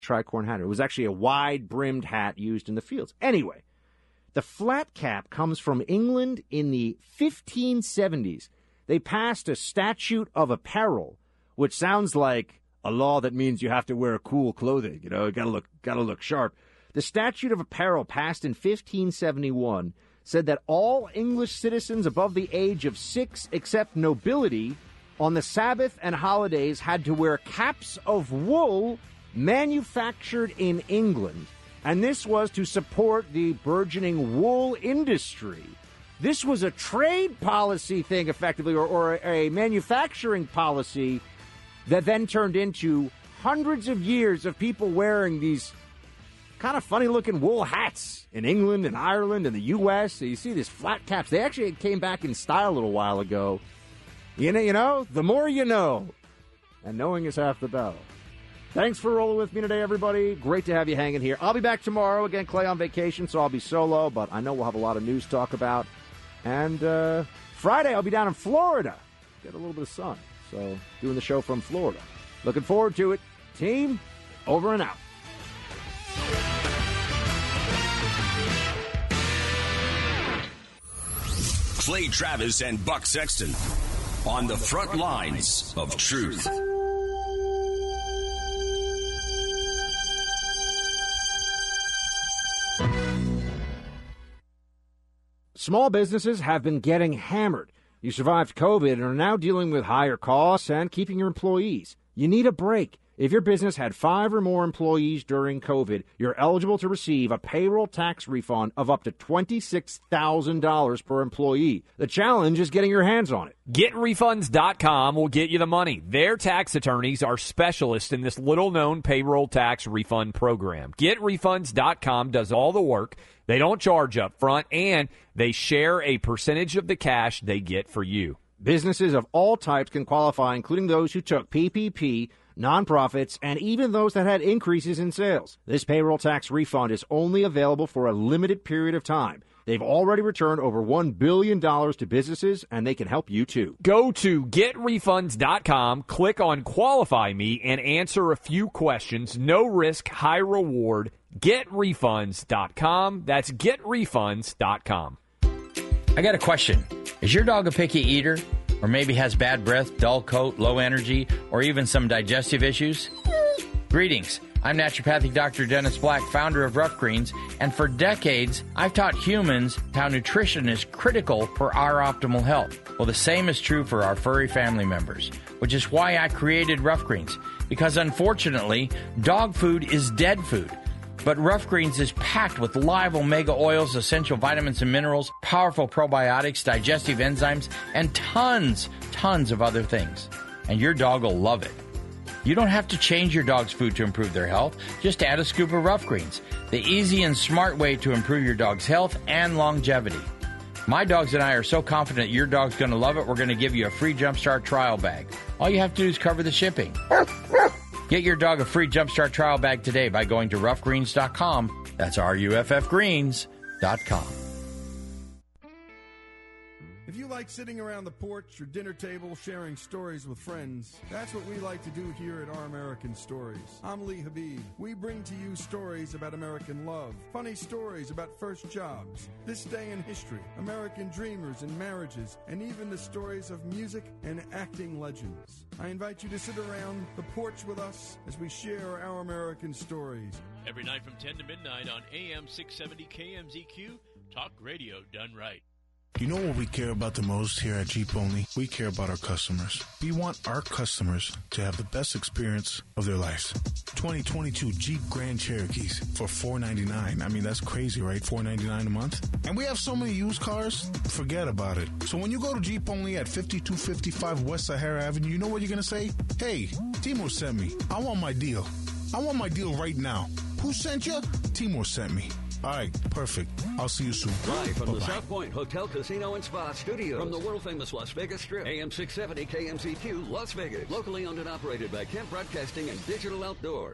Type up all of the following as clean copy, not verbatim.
tricorn hat. It was actually a wide-brimmed hat used in the fields. Anyway, the flat cap comes from England in the 1570s. They passed a statute of apparel, which sounds like a law that means you have to wear cool clothing. You know, you gotta look sharp. The statute of apparel passed in 1571 said that all English citizens above the age of 6, except nobility, on the Sabbath and holidays had to wear caps of wool manufactured in England. And this was to support the burgeoning wool industry. This was a trade policy thing, effectively, or a manufacturing policy that then turned into hundreds of years of people wearing these kind of funny-looking wool hats in England and Ireland and the U.S. So you see these flat caps. They actually came back in style a little while ago. You know, the more you know. And knowing is half the battle. Thanks for rolling with me today, everybody. Great to have you hanging here. I'll be back tomorrow. Again, Clay on vacation, so I'll be solo, but I know we'll have a lot of news to talk about. And Friday, I'll be down in Florida. Get a little bit of sun. So, doing the show from Florida. Looking forward to it. Team, over and out. Clay Travis and Buck Sexton on the front lines of truth. Small businesses have been getting hammered. You survived COVID and are now dealing with higher costs and keeping your employees. You need a break. If your business had 5 or more employees during COVID, you're eligible to receive a payroll tax refund of up to $26,000 per employee. The challenge is getting your hands on it. GetRefunds.com will get you the money. Their tax attorneys are specialists in this little-known payroll tax refund program. GetRefunds.com does all the work. They don't charge up front, and they share a percentage of the cash they get for you. Businesses of all types can qualify, including those who took PPP, nonprofits, and even those that had increases in sales. This payroll tax refund is only available for a limited period of time. They've already returned over $1 billion to businesses, and they can help you too. Go to GetRefunds.com, click on Qualify Me, and answer a few questions. No risk, high reward. GetRefunds.com. That's GetRefunds.com. I got a question. Is your dog a picky eater? Or maybe has bad breath, dull coat, low energy, or even some digestive issues? Greetings. I'm naturopathic Dr. Dennis Black, founder of Rough Greens, and for decades, I've taught humans how nutrition is critical for our optimal health. Well, the same is true for our furry family members, which is why I created Rough Greens, because unfortunately, dog food is dead food. But Rough Greens is packed with live omega oils, essential vitamins and minerals, powerful probiotics, digestive enzymes, and tons of other things. And your dog will love it. You don't have to change your dog's food to improve their health. Just add a scoop of Rough Greens, the easy and smart way to improve your dog's health and longevity. My dogs and I are so confident your dog's going to love it, we're going to give you a free Jumpstart trial bag. All you have to do is cover the shipping. Get your dog a free Jumpstart trial bag today by going to roughgreens.com. That's RUFFgreens.com. If you like sitting around the porch or dinner table sharing stories with friends, that's what we like to do here at Our American Stories. I'm Lee Habib. We bring to you stories about American love, funny stories about first jobs, this day in history, American dreamers and marriages, and even the stories of music and acting legends. I invite you to sit around the porch with us as we share Our American Stories. Every night from 10 to midnight on AM 670 KMZQ, talk radio done right. You know what we care about the most here at Jeep Only? We care about our customers. We want our customers to have the best experience of their lives. 2022 Jeep Grand Cherokees for $499. I mean, that's crazy, right? $499 a month? And we have so many used cars, forget about it. So when you go to Jeep Only at 5255 West Sahara Avenue, you know what you're going to say? Hey, Timur sent me. I want my deal. I want my deal right now. Who sent you? Timur sent me. All right, perfect. I'll see you soon. Live from the South Point Hotel, Casino, and Spa Studios. From the world-famous Las Vegas Strip, AM 670 KMZQ, Las Vegas. Locally owned and operated by Kent Broadcasting and Digital Outdoor.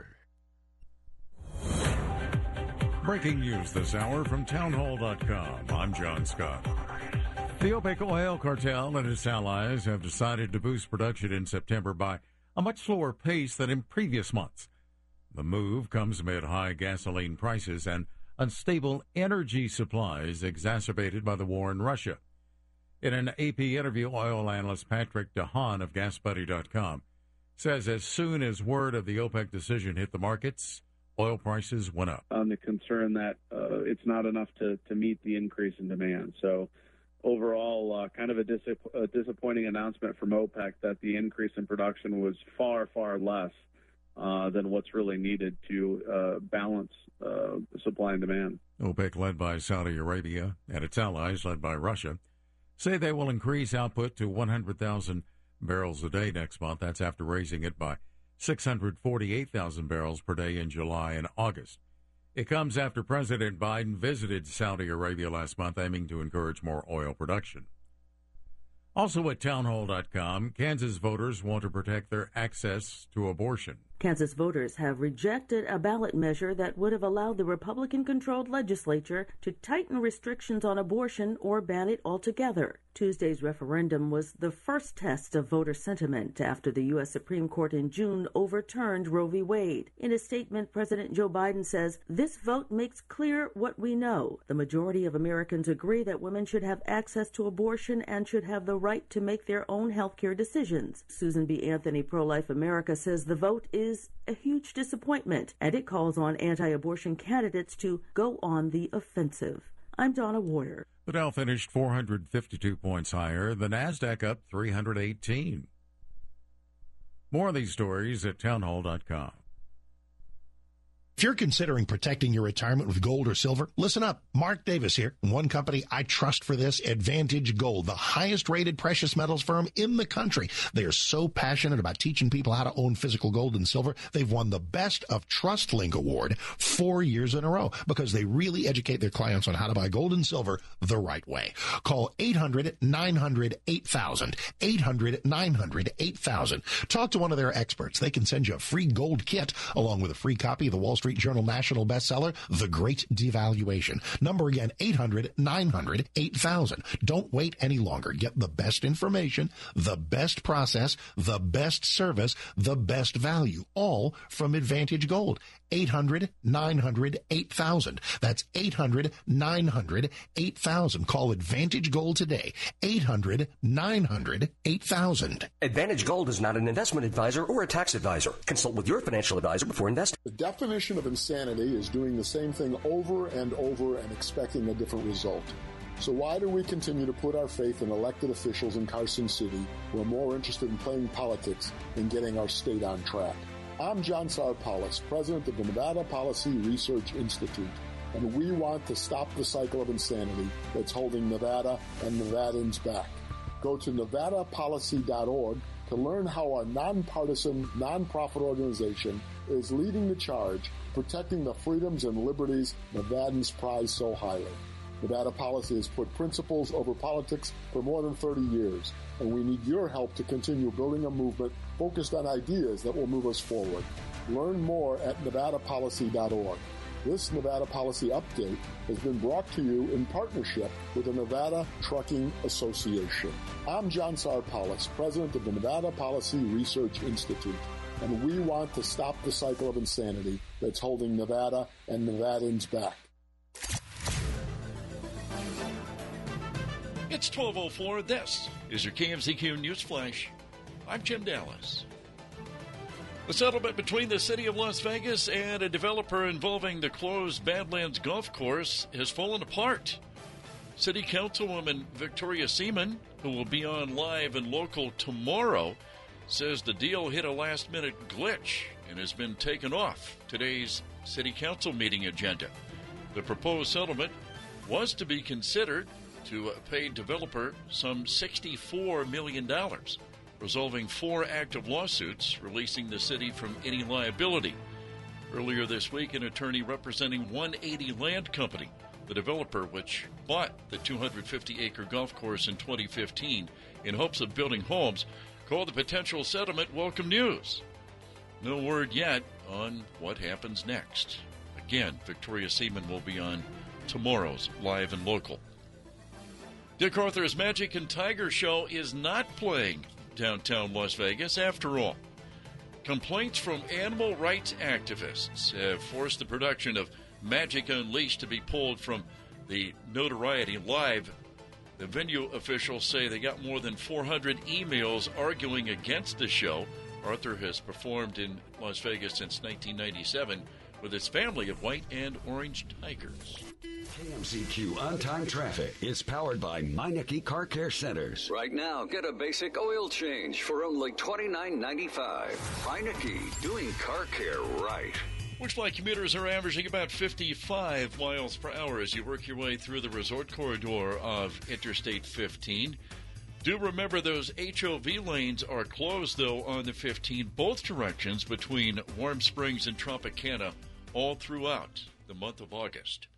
Breaking news this hour from townhall.com. I'm John Scott. The OPEC oil cartel and its allies have decided to boost production in September by a much slower pace than in previous months. The move comes amid high gasoline prices and unstable energy supplies exacerbated by the war in Russia. In an AP interview, oil analyst Patrick DeHaan of GasBuddy.com says as soon as word of the OPEC decision hit the markets, oil prices went up. On the concern that it's not enough to meet the increase in demand. So overall, kind of a disappointing announcement from OPEC that the increase in production was far, far less than what's really needed to balance supply and demand. OPEC, led by Saudi Arabia, and its allies, led by Russia, say they will increase output to 100,000 barrels a day next month. That's after raising it by 648,000 barrels per day in July and August. It comes after President Biden visited Saudi Arabia last month, aiming to encourage more oil production. Also at townhall.com, Kansas voters want to protect their access to abortion. Kansas voters have rejected a ballot measure that would have allowed the Republican-controlled legislature to tighten restrictions on abortion or ban it altogether. Tuesday's referendum was the first test of voter sentiment after the U.S. Supreme Court in June overturned Roe v. Wade. In a statement, President Joe Biden says, "This vote makes clear what we know. The majority of Americans agree that women should have access to abortion and should have the right to make their own health care decisions." Susan B. Anthony, Pro-Life America, says the vote is a huge disappointment, and it calls on anti-abortion candidates to go on the offensive. I'm Donna Warder. The Dow finished 452 points higher. The Nasdaq up 318. More of these stories at townhall.com. If you're considering protecting your retirement with gold or silver, listen up. Mark Davis here. One company I trust for this, Advantage Gold, the highest rated precious metals firm in the country. They are so passionate about teaching people how to own physical gold and silver. They've won the Best of TrustLink Award 4 years in a row because they really educate their clients on how to buy gold and silver the right way. Call 800-900-8000, 800-900-8000. Talk to one of their experts. They can send you a free gold kit along with a free copy of the Wall Street Journal national bestseller, The Great Devaluation. Number again, 800-900-8000. Don't wait any longer. Get the best information, the best process, the best service, the best value, all from Advantage Gold. 800-900-8000. That's 800-900-8000. Call Advantage Gold today. 800-900-8000. Advantage Gold is not an investment advisor or a tax advisor. Consult with your financial advisor before investing. The definition of insanity is doing the same thing over and over and expecting a different result. So why do we continue to put our faith in elected officials in Carson City who are more interested in playing politics than getting our state on track? I'm John Sarpaulis, president of the Nevada Policy Research Institute, and we want to stop the cycle of insanity that's holding Nevada and Nevadans back. Go to nevadapolicy.org to learn how our nonpartisan, nonprofit organization is leading the charge, protecting the freedoms and liberties Nevadans prize so highly. Nevada Policy has put principles over politics for more than 30 years, and we need your help to continue building a movement focused on ideas that will move us forward. Learn more at nevadapolicy.org. This Nevada Policy Update has been brought to you in partnership with the Nevada Trucking Association. I'm John Sarpaulis, president of the Nevada Policy Research Institute, and we want to stop the cycle of insanity that's holding Nevada and Nevadans back. It's 12:04. This is your KMZQ News Flash. I'm Jim Dallas. The settlement between the city of Las Vegas and a developer involving the closed Badlands Golf Course has fallen apart. City Councilwoman Victoria Seaman, who will be on Live and Local tomorrow, says the deal hit a last-minute glitch and has been taken off today's City Council meeting agenda. The proposed settlement was to be considered to pay developer some $64 million, resolving 4 active lawsuits, releasing the city from any liability. Earlier this week, an attorney representing 180 Land Company, the developer which bought the 250-acre golf course in 2015 in hopes of building homes, called the potential settlement welcome news. No word yet on what happens next. Again, Victoria Seaman will be on tomorrow's Live and Local. Dick Arthur's Magic and Tiger Show is not playing downtown Las Vegas after all. Complaints from animal rights activists have forced the production of Magic Unleashed to be pulled from the Notoriety Live. The venue officials say they got more than 400 emails arguing against the show. Arthur has performed in Las Vegas since 1997 with his family of white and orange tigers. KMZQ On-Time Traffic is powered by Meineke Car Care Centers. Right now, get a basic oil change for only $29.95. Meineke, doing car care right. Looks like commuters are averaging about 55 miles per hour as you work your way through the resort corridor of Interstate 15. Do remember those HOV lanes are closed, though, on the 15, both directions between Warm Springs and Tropicana all throughout the month of August.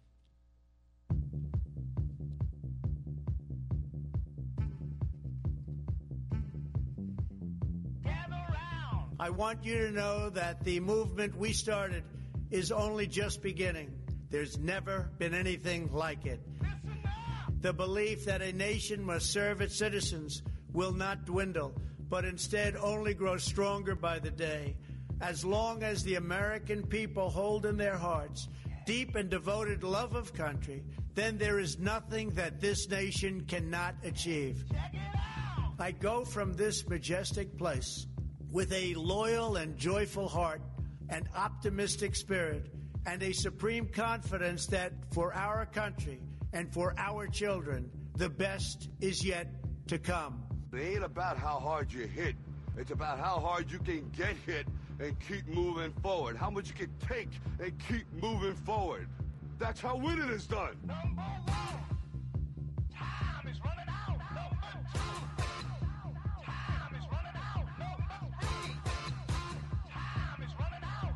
I want you to know that the movement we started is only just beginning. There's never been anything like it. The belief that a nation must serve its citizens will not dwindle, but instead only grow stronger by the day. As long as the American people hold in their hearts deep and devoted love of country, then there is nothing that this nation cannot achieve. I go from this majestic place with a loyal and joyful heart, an optimistic spirit, and a supreme confidence that for our country and for our children, the best is yet to come. It ain't about how hard you hit. It's about how hard you can get hit and keep moving forward. How much you can take and keep moving forward. That's how winning is done. Number one. Time is running out. Number two. Time is running out. Number three. Time is running out.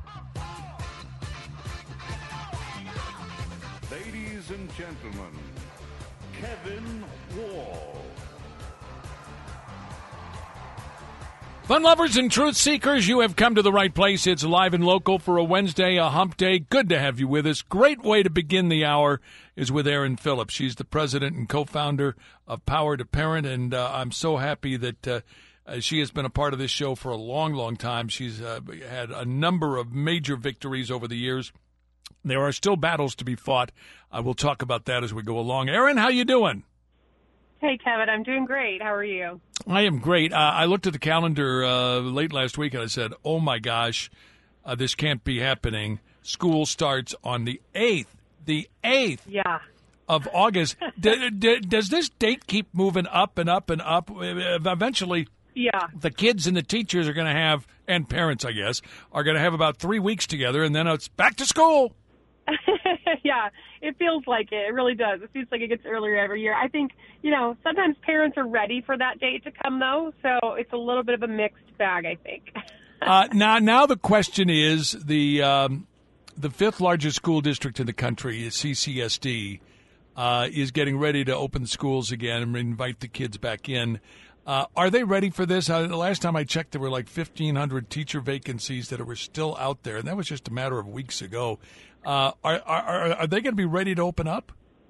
Number four. Ladies and gentlemen, Kevin Wall. Fun lovers and truth seekers, you have come to the right place. It's live and local for a Wednesday, a hump day. Good to have you with us. Great way to begin the hour is with Erin Phillips. She's the president and co-founder of Power to Parent, and I'm so happy that she has been a part of this show for a long, long time. She's had a number of major victories over the years. There are still battles to be fought. I will talk about that as we go along. Erin, how you doing? Hey, Kevin, I'm doing great. How are you? I am great. I looked at the calendar late last week and I said, oh, my gosh, this can't be happening. School starts on the 8th. The 8th of August. Does this date keep moving up and up and up? Eventually, the kids and the teachers are going to have, and parents, I guess, are going to have about 3 weeks together, and then it's back to school. Yeah, it feels like it. It really does. It seems like it gets earlier every year. I think, sometimes parents are ready for that date to come, though, so it's a little bit of a mixed bag, I think. Now the question is, the fifth largest school district in the country, CCSD, is getting ready to open schools again and invite the kids back in. Are they ready for this? The last time I checked, there were like 1,500 teacher vacancies that were still out there, and that was just a matter of weeks ago. Are they going to be ready to open up?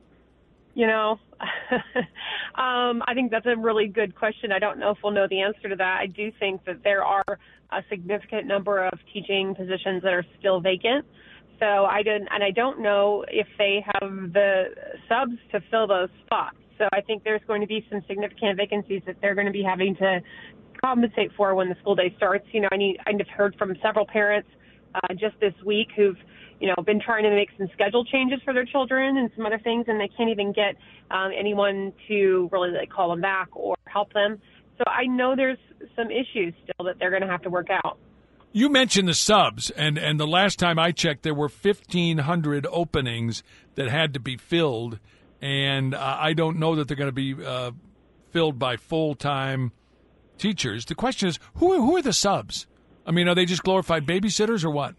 I think that's a really good question. I don't know if we'll know the answer to that. I do think that there are a significant number of teaching positions that are still vacant. So I don't know if they have the subs to fill those spots. So I think there's going to be some significant vacancies that they're going to be having to compensate for when the school day starts. I've heard from several parents just this week who've, been trying to make some schedule changes for their children and some other things, and they can't even get anyone to really call them back or help them. So I know there's some issues still that they're going to have to work out. You mentioned the subs, and the last time I checked, there were 1,500 openings that had to be filled, and I don't know that they're going to be filled by full-time teachers. The question is, who are the subs? I mean, are they just glorified babysitters or what?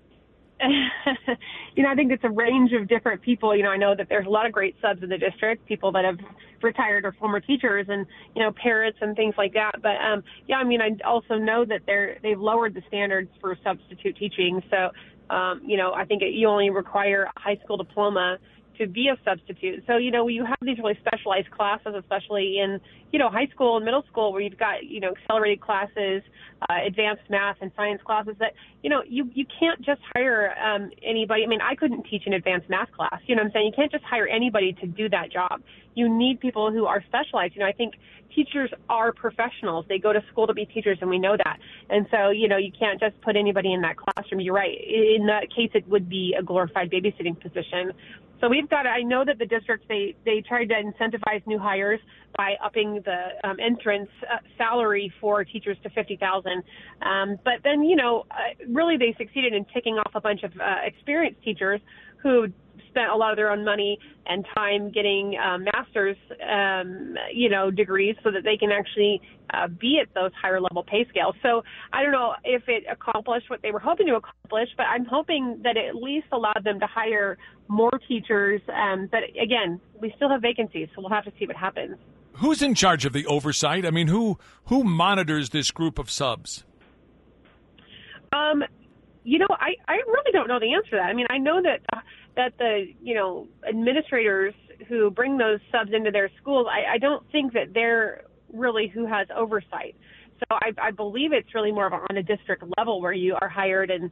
I think it's a range of different people. I know that there's a lot of great subs in the district, people that have retired or former teachers and, parents and things like that. But, I also know that they've lowered the standards for substitute teaching. So, I think you only require a high school diploma to be a substitute. So, you have these really specialized classes, especially in, high school and middle school, where you've got, accelerated classes, advanced math and science classes that, you can't just hire anybody. I mean, I couldn't teach an advanced math class. You know what I'm saying? You can't just hire anybody to do that job. You need people who are specialized. I think teachers are professionals. They go to school to be teachers, and we know that. And so, you can't just put anybody in that classroom. You're right. In that case, it would be a glorified babysitting position. So I know that the districts, they tried to incentivize new hires by upping the entrance salary for teachers to $50,000. But then, really they succeeded in ticking off a bunch of experienced teachers who spent a lot of their own money and time getting master's, degrees so that they can actually be at those higher level pay scales. So I don't know if it accomplished what they were hoping to accomplish, but I'm hoping that it at least allowed them to hire more teachers. But again, we still have vacancies, so we'll have to see what happens. Who's in charge of the oversight? I mean, who monitors this group of subs? I really don't know the answer to that. I mean, I know that the, administrators who bring those subs into their schools, I don't think that they're really who has oversight. So I believe it's really more of on a district level where you are hired and,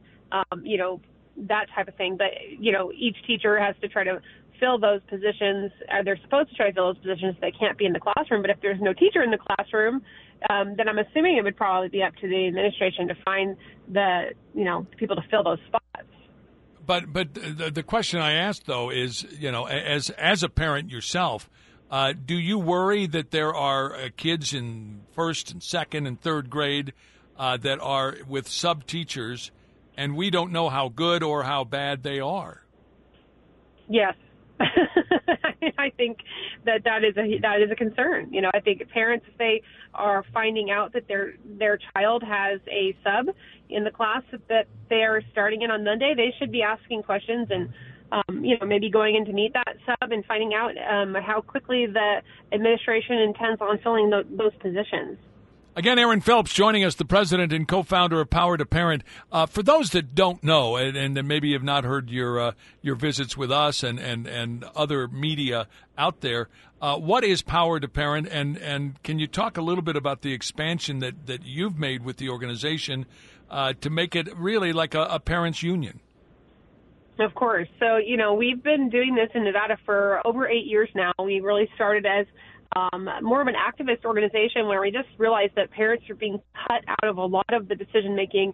that type of thing. But, each teacher has to try to fill those positions. They're supposed to try to fill those positions. They can't be in the classroom. But if there's no teacher in the classroom, then I'm assuming it would probably be up to the administration to find the people to fill those spots. But the question I asked, though, is, as a parent yourself, do you worry that there are kids in first and second and third grade that are with sub-teachers, and we don't know how good or how bad they are? Yes. I think that is a concern. I think parents, if they are finding out that their child has a sub in the class that they are starting in on Monday, they should be asking questions and maybe going in to meet that sub and finding out how quickly the administration intends on filling those positions. Again, Erin Phillips joining us, the president and co-founder of Power to Parent. For those that don't know and maybe have not heard your visits with us and other media out there, what is Power to Parent? And can you talk a little bit about the expansion that you've made with the organization to make it really like a parents' union? Of course. So, we've been doing this in Nevada for over 8 years now. We really started as more of an activist organization where we just realized that parents are being cut out of a lot of the decision-making,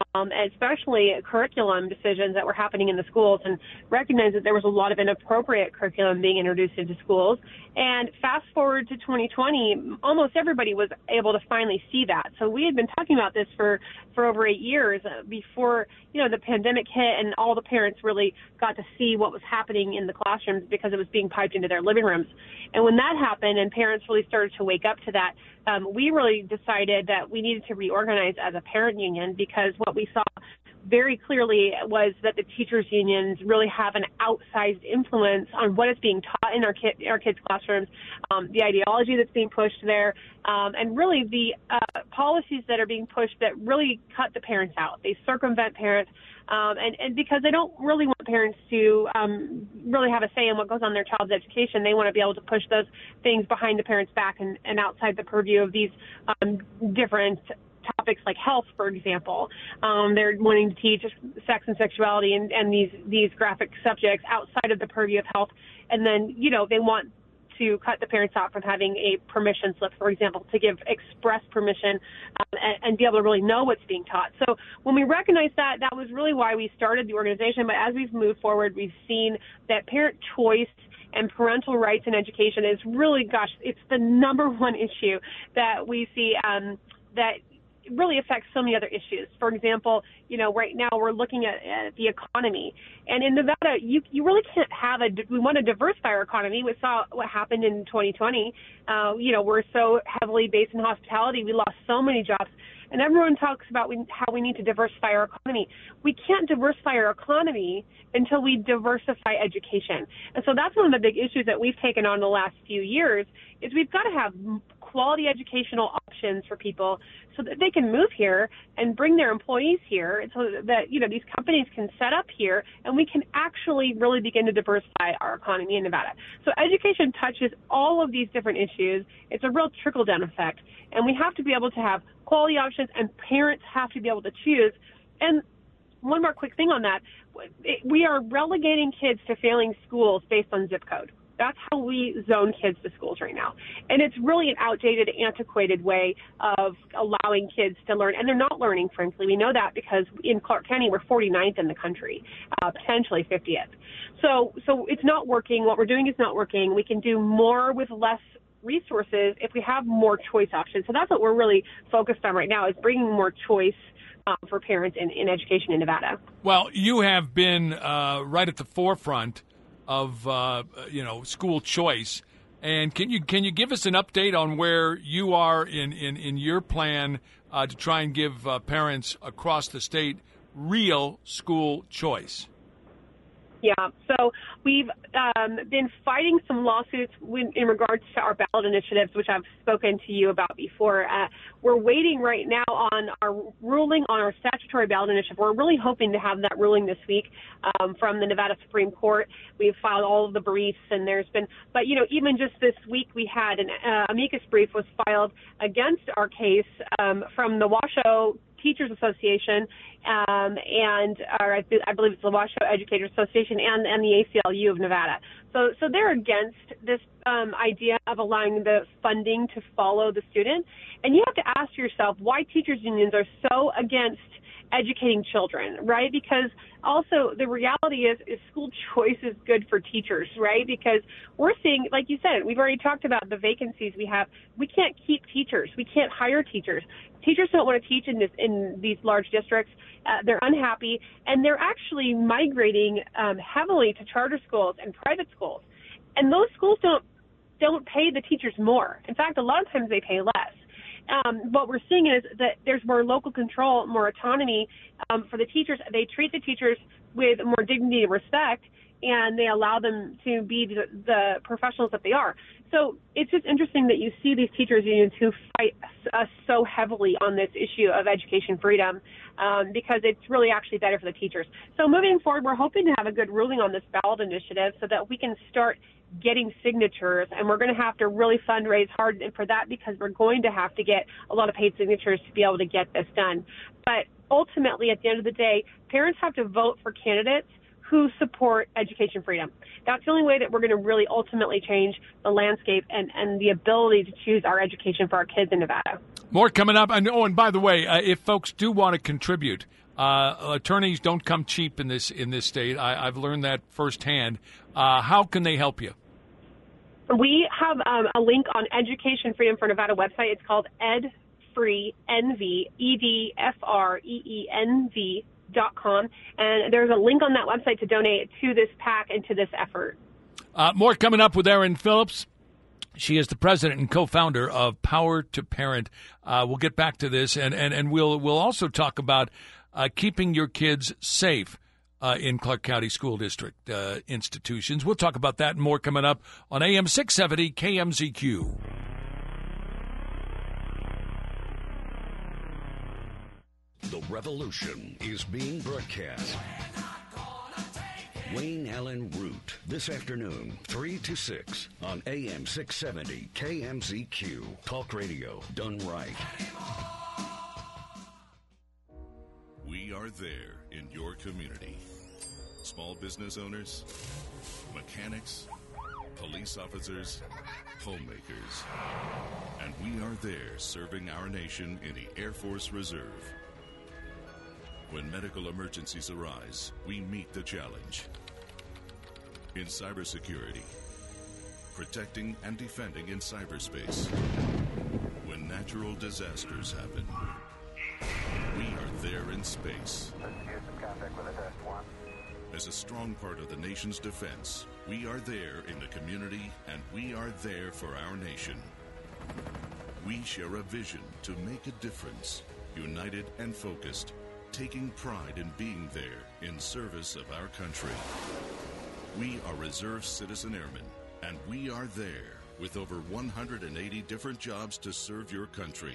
especially curriculum decisions that were happening in the schools, and recognized that there was a lot of inappropriate curriculum being introduced into schools. And fast forward to 2020, almost everybody was able to finally see that. So we had been talking about this for over 8 years before, the pandemic hit and all the parents really got to see what was happening in the classrooms because it was being piped into their living rooms. And when that happened and parents really started to wake up to that, we really decided that we needed to reorganize as a parent union, because what we saw very clearly was that the teachers unions really have an outsized influence on what is being taught in our kids' classrooms, the ideology that's being pushed there, and really the policies that are being pushed that really cut the parents out. They circumvent parents, and because they don't really want parents to really have a say in what goes on in their child's education, they want to be able to push those things behind the parents' back and outside the purview of these different topics like health, for example. They're wanting to teach sex and sexuality and these graphic subjects outside of the purview of health. And then, they want to cut the parents out from having a permission slip, for example, to give express permission and be able to really know what's being taught. So when we recognized that was really why we started the organization. But as we've moved forward, we've seen that parent choice and parental rights in education is really, it's the number one issue that we see that really affects so many other issues. For example, right now we're looking at the economy. And in Nevada, you really can't have we want to diversify our economy. We saw what happened in 2020. We're so heavily based in hospitality. We lost so many jobs. And everyone talks about how we need to diversify our economy. We can't diversify our economy until we diversify education. And so that's one of the big issues that we've taken on the last few years is we've got to have quality educational options for people so that they can move here and bring their employees here so that, you know, these companies can set up here and we can actually really begin to diversify our economy in Nevada. So education touches all of these different issues. It's a real trickle-down effect, and we have to be able to have quality options, and parents have to be able to choose. And one more quick thing on that, we are relegating kids to failing schools based on zip code. That's how we zone kids to schools right now. And it's really an outdated, antiquated way of allowing kids to learn. And they're not learning, frankly. We know that because in Clark County, we're 49th in the country, potentially 50th. So it's not working. What we're doing is not working. We can do more with less resources if we have more choice options. So that's what we're really focused on right now, is bringing more choice for parents in education in Nevada. Well, you have been right at the forefront of school choice, and can you give us an update on where you are in your plan to try and give parents across the state real school choice? Yeah, so we've been fighting some lawsuits in regards to our ballot initiatives, which I've spoken to you about before. We're waiting right now on our ruling on our statutory ballot initiative. We're really hoping to have that ruling this week from the Nevada Supreme Court. We've filed all of the briefs, and but even just this week we had an amicus brief was filed against our case from the Washoe Teachers Association I believe it's the Washoe Educators Association and the ACLU of Nevada. So they're against this idea of allowing the funding to follow the student. And you have to ask yourself why teachers unions are so against educating children, right? Because also the reality is school choice is good for teachers, right? Because we're seeing, like you said, we've already talked about the vacancies we have. We can't keep teachers. We can't hire teachers. Teachers don't want to teach in these large districts. They're unhappy, and they're actually migrating heavily to charter schools and private schools. And those schools don't pay the teachers more. In fact, a lot of times they pay less. What we're seeing is that there's more local control, more autonomy for the teachers. They treat the teachers with more dignity and respect, and they allow them to be the professionals that they are. So it's just interesting that you see these teachers unions who fight us so heavily on this issue of education freedom because it's really actually better for the teachers. So moving forward, we're hoping to have a good ruling on this ballot initiative so that we can start getting signatures, and we're going to have to really fundraise hard for that because we're going to have to get a lot of paid signatures to be able to get this done. But ultimately, at the end of the day, parents have to vote for candidates who support education freedom. That's the only way that we're going to really ultimately change the landscape and the ability to choose our education for our kids in Nevada. More coming up. And by the way, if folks do want to contribute, attorneys don't come cheap in this state. I've learned that firsthand. How can they help you? We have a link on Education Freedom for Nevada website. It's called EdFreeNV, EdFreeNV.com, and there's a link on that website to donate to this PAC and to this effort. More coming up with Erin Phillips. She is the president and co-founder of Power to Parent. We'll get back to this, and we'll also talk about keeping your kids safe in Clark County School District institutions. We'll talk about that and more coming up on AM 670 KMZQ. The revolution is being broadcast. Wayne Allen Root, this afternoon, 3 to 6 on AM 670 KMZQ. Talk radio done right. We are there in your community. Small business owners, mechanics, police officers, homemakers. And we are there serving our nation in the Air Force Reserve. When medical emergencies arise, we meet the challenge. In cybersecurity, protecting and defending in cyberspace. When natural disasters happen, we are there in space. As a strong part of the nation's defense, we are there in the community, and we are there for our nation. We share a vision to make a difference, united and focused, taking pride in being there in service of our country. We are Reserve Citizen Airmen, and we are there with over 180 different jobs to serve your country.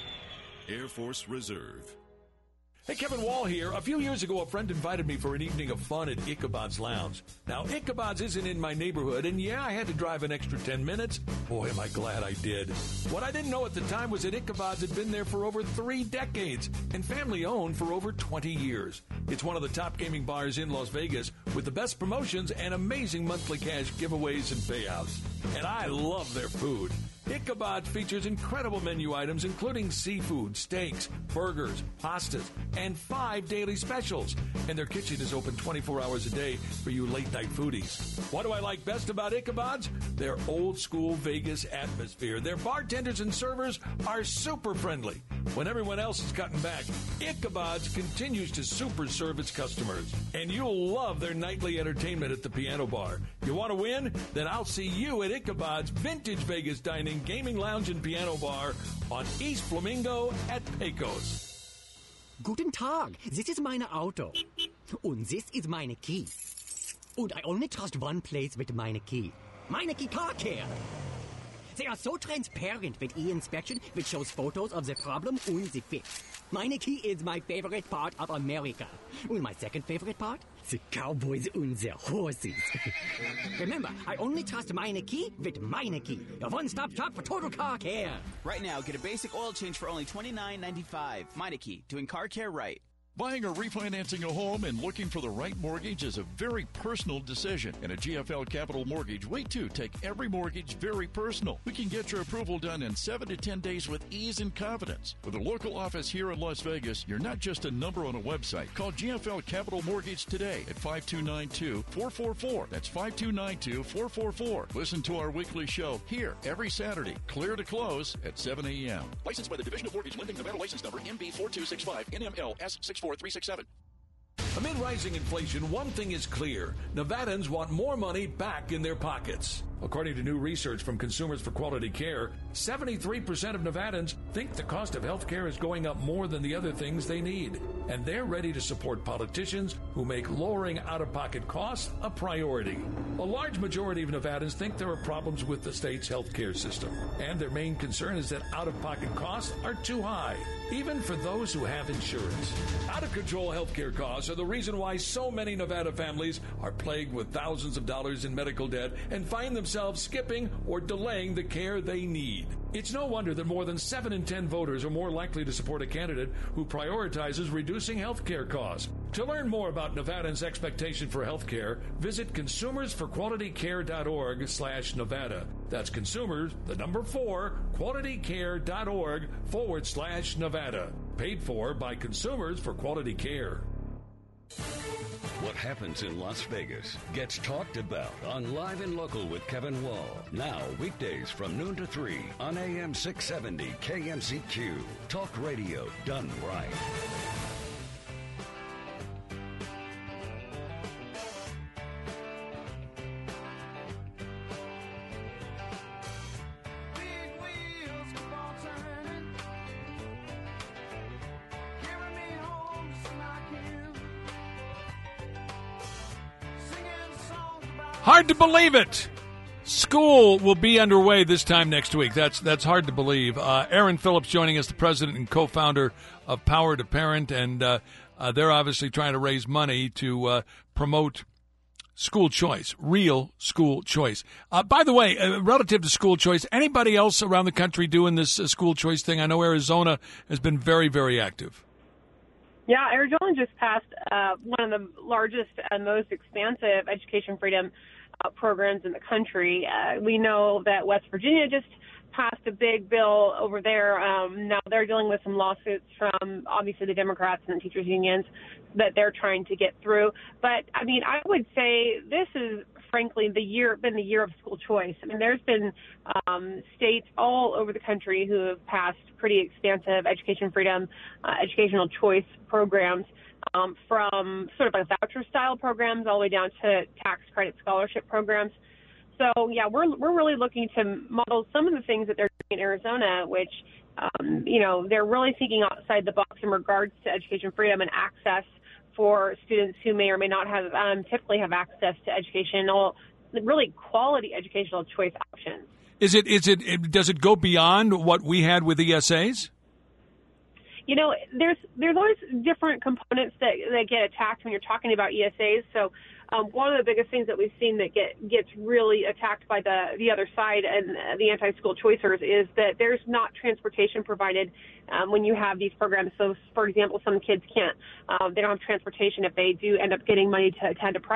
Air Force Reserve. Hey, Kevin Wall here. A few years ago, a friend invited me for an evening of fun at Ichabod's Lounge. Now, Ichabod's isn't in my neighborhood, and yeah, I had to drive an extra 10 minutes. Boy, am I glad I did. What I didn't know at the time was that Ichabod's had been there for over 3 decades and family-owned for over 20 years. It's one of the top gaming bars in Las Vegas with the best promotions and amazing monthly cash giveaways and payouts. And I love their food. Ichabod features incredible menu items including seafood, steaks, burgers, pastas, and 5 daily specials. And their kitchen is open 24 hours a day for you late-night foodies. What do I like best about Ichabod's? Their old-school Vegas atmosphere. Their bartenders and servers are super friendly. When everyone else is cutting back, Ichabod's continues to super serve its customers. And you'll love their nightly entertainment at the piano bar. You want to win? Then I'll see you at Ichabod's Vintage Vegas Dining, Gaming Lounge and Piano Bar on East Flamingo at Pecos. Guten Tag, this is meine Auto. Und this is meine key. And I only trust one place with meine key. Meineke Car Care. They are so transparent with e-inspection, which shows photos of the problem and the fix. Meineke is my favorite part of America. And my second favorite part? The cowboys and their horses. Remember, I only trust Meineke with Meineke, your one-stop shop for total car care. Right now, get a basic oil change for only $29.95. Meineke, doing car care right. Buying or refinancing a home and looking for the right mortgage is a very personal decision. And at GFL Capital Mortgage, we too take every mortgage very personal. We can get your approval done in 7 to 10 days with ease and confidence. With a local office here in Las Vegas, you're not just a number on a website. Call GFL Capital Mortgage today at 5292-444. That's 5292-444. Listen to our weekly show here every Saturday, clear to close at 7 a.m. Licensed by the Division of Mortgage Lending, Nevada license number MB4265, NMLS 64367. Amid rising inflation, one thing is clear. Nevadans want more money back in their pockets. According to new research from Consumers for Quality Care, 73% of Nevadans think the cost of health care is going up more than the other things they need. And they're ready to support politicians who make lowering out-of-pocket costs a priority. A large majority of Nevadans think there are problems with the state's health care system. And their main concern is that out-of-pocket costs are too high, even for those who have insurance. Out-of-control health care costs are the reason why so many Nevada families are plagued with thousands of dollars in medical debt and find themselves skipping or delaying the care they need. It's no wonder that more than 7 in 10 voters are more likely to support a candidate who prioritizes reducing health care costs. To learn more about Nevadans' expectation for health care, visit consumersforqualitycare.org/Nevada. That's consumers, the number 4, qualitycare.org/Nevada. Paid for by Consumers for Quality Care. What happens in Las Vegas gets talked about on Live and Local with Kevin Wall. Now, weekdays from noon to 3 on AM 670 KMZQ. Talk radio done right. Hard to believe it. School will be underway this time next week. That's hard to believe. Aaron Phillips joining us, the president and co-founder of Power to Parent, and they're obviously trying to raise money to promote school choice, real school choice. By the way, relative to school choice, anybody else around the country doing this school choice thing? I know Arizona has been very, very active. Yeah, Arizona just passed one of the largest and most expansive education freedom programs in the country. We know that West Virginia just passed a big bill over there. Now they're dealing with some lawsuits from obviously the Democrats and the teachers unions that they're trying to get through. But I mean, I would say this is frankly been the year of school choice. I mean, there's been states all over the country who have passed pretty expansive education freedom, educational choice programs, from sort of like voucher-style programs all the way down to tax credit scholarship programs. So, yeah, we're really looking to model some of the things that they're doing in Arizona, which, they're really thinking outside the box in regards to education freedom and access for students who may or may not have typically have access to educational, really quality educational choice options. Does it go beyond what we had with ESAs? You know, there's always different components that get attacked when you're talking about ESAs. So one of the biggest things that we've seen that gets really attacked by the other side and the anti-school choicers is that there's not transportation provided when you have these programs. So, for example, some kids they don't have transportation if they do end up getting money to attend a private